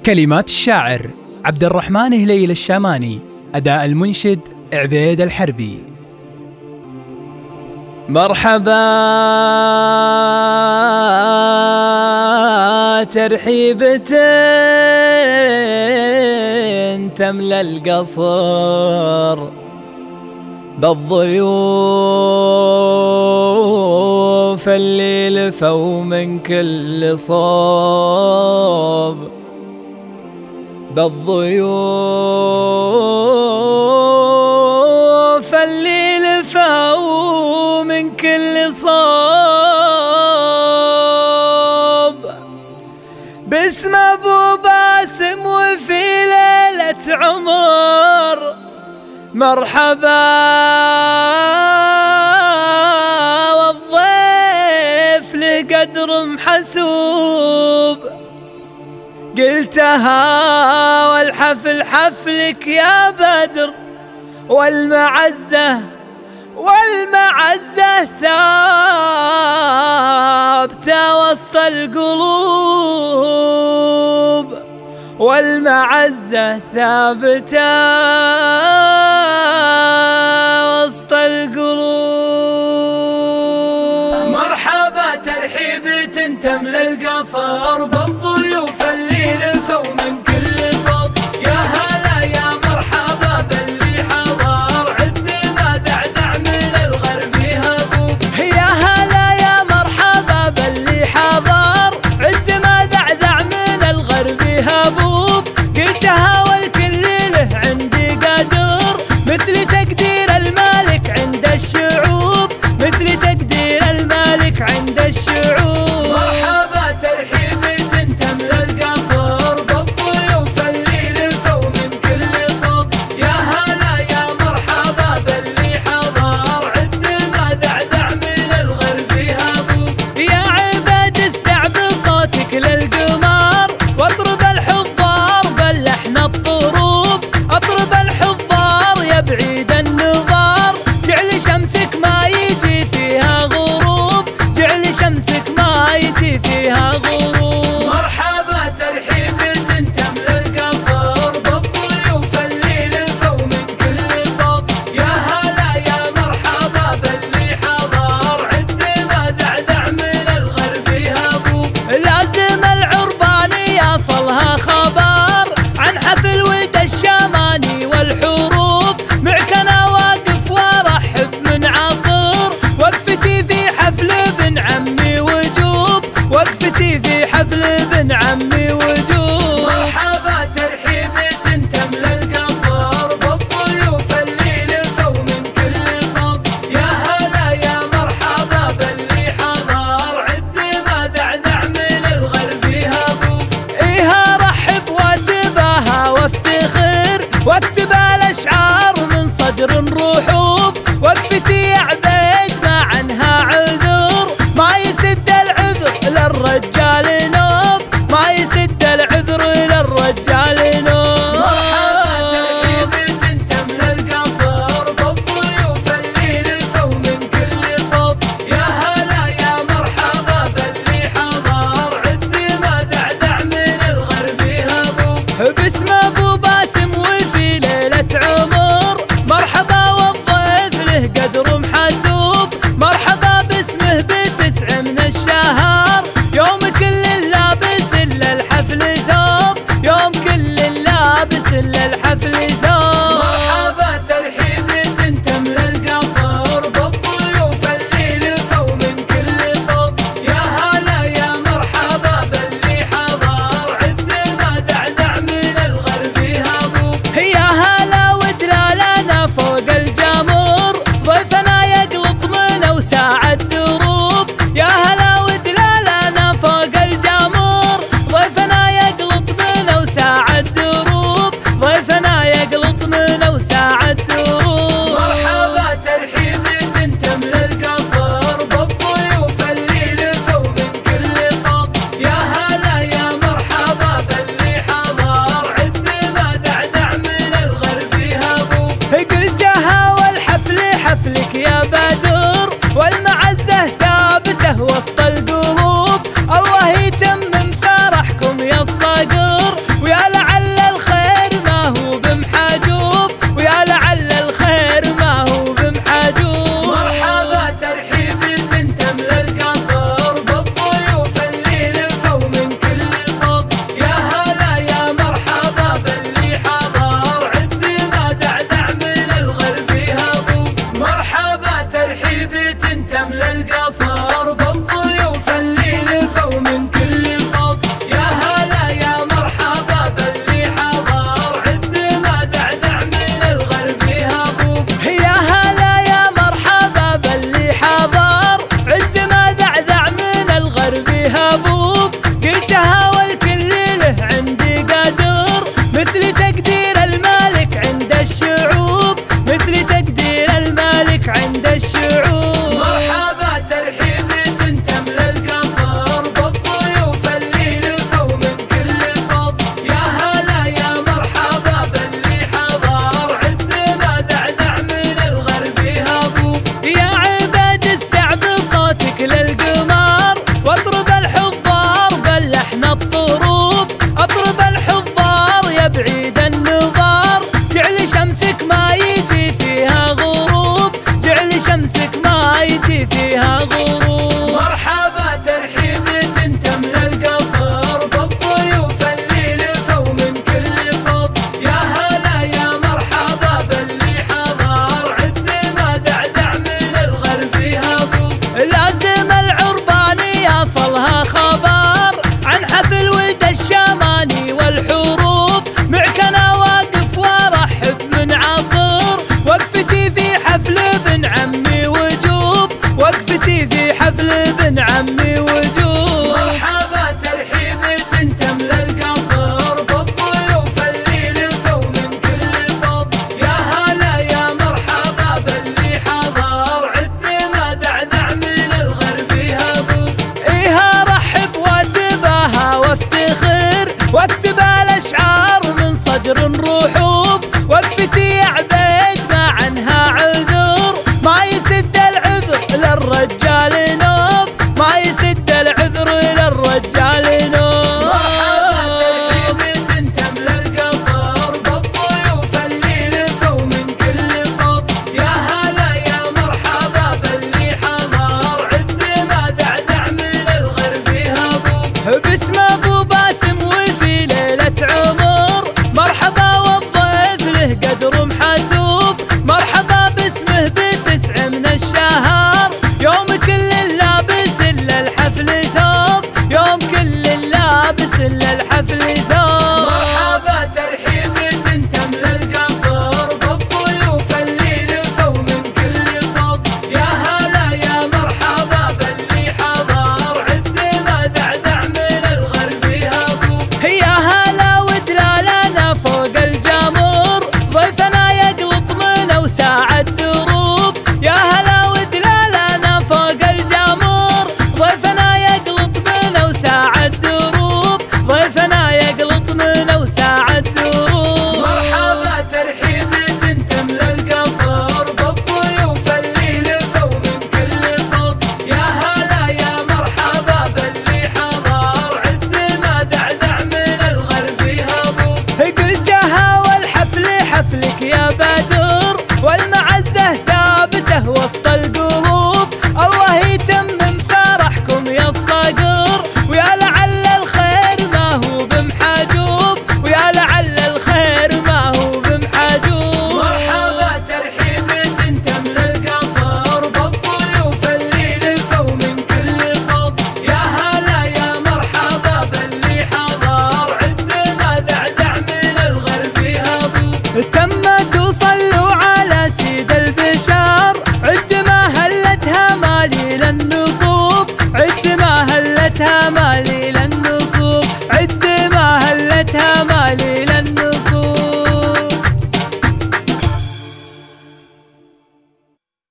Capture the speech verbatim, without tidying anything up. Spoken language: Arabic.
كلمات الشاعر عبد الرحمن هليل الشاماني، أداء المنشد عبيد الحربي. مرحبا ترحيبة تملى القصر بالضيوف اللي لفوا من كل صوب، بالضيوف اللي لفوا من كل صوب، باسم ابو باسم وفي ليلة عمر. مرحبا والضيف لقدر محسوب، قلتها والحفل حفلك يا بدر، والمعزة والمعزة ثابتة وسط القلوب، والمعزة ثابتة وسط القلوب. مرحبا ترحيبة تملى القصر بالضيوف اللي لفوا من كل صوب، يا هلا يا مرحبا باللي حضر عد ما دعدع من الغرب هبوب، يا هلا يا مرحبا باللي حضر عد ما دعدع من الغرب هبوب، قلتها والكل له عندي قدر مثل تقدير المالك عند الشعوب، مثل تقدير المالك عند الشعوب. مرحبا ترحيبة تملى القصر بالضيوف اللي لفوا من كل صوب، يا هلا يا مرحبا باللي حضر عد ما دعدع من الغرب هبوب، يا عباد السعب صوتك للقمر، واطرب الحضار باللحن الطروب، اطرب الحضار يا بعيد النظار، جعل شمسك ما يجي فيها غروب، جعل شمسك ما يجي فيها غروب. مرحبا ترحيبة تملى القصر بالضيوف اللي لفوا من كل صوب، يا هلا يا مرحبا باللي حضر عد ما دعدع من الغرب هبوب، لازم العرباني يصلها خبر عن حفل ولد الشاماني والحروب، معك انا واقف وارحب من عصر، وقفتي في حفل ابن عمي وجوب، وقفتي في حفل ابن عمي وجوب. مرحبا ترحيبة تملى القصر بالضيوف اللي لفوا من كل صوب، يا هلا يا مرحبا باللي حضر عد ما دعدع من الغرب هبوب، إيها رحب واتباها وافتخر، واكتب الاشعار من صدر رحوب، وقفتي يا عبيد ما عنها عذر، ما يسد العذر للرجال نوب، ما يسد واكتب الاشعار من صدر رحوب، وقفتي يا عبيد ما عنها عذر، ما يسد العذر للرجال نوب، ما يسد العذر للرجال نوب. باسم ابو باسم وفي ليلة عمر مرحبا، والضيف له قدر محسوب، مرحبا باسمه بتسع من الشهر، يوم كل لابس الا الحفل ثوب، يوم كل لابس الا الحفل ثوب. مرحبا ترحيب تملى القصر، بالضيوف اللي لفوا من كل صوب، يا هلا يا مرحبا باللي حضر، عندنا دعدع من الغرب هبوب. يا هلا ودلالنا فوق الجمر، ضيفنا يقلط من اوساع الدروب، يا هلا ودلالنا فوق الجمر، ضيفنا يقلط من اوساع الدروب، ضيفنا يقلط من اوساع الدروب. مرحبا ترحيب تملى القصر، بالضيوف اللي لفوا من كل صوب، يا هلا يا مرحبا باللي حضر، عندنا دعدع من الغرب هبوب. قلتها والحفل حفلك يا بدر، والمعزة ثابته وسط القلوب، الله يتمم فرحكم يا الصقر، ويا لعل الخير ما هو بمحجوب، ويا لعل الخير ما هو بمحجوب. مرحبا ترحيب تملى القصر، بالضيوف اللي لفوا من كل صوب، يا هلا يا مرحبا باللي حضر، عندنا دعدع من الغرب هبوب. تمت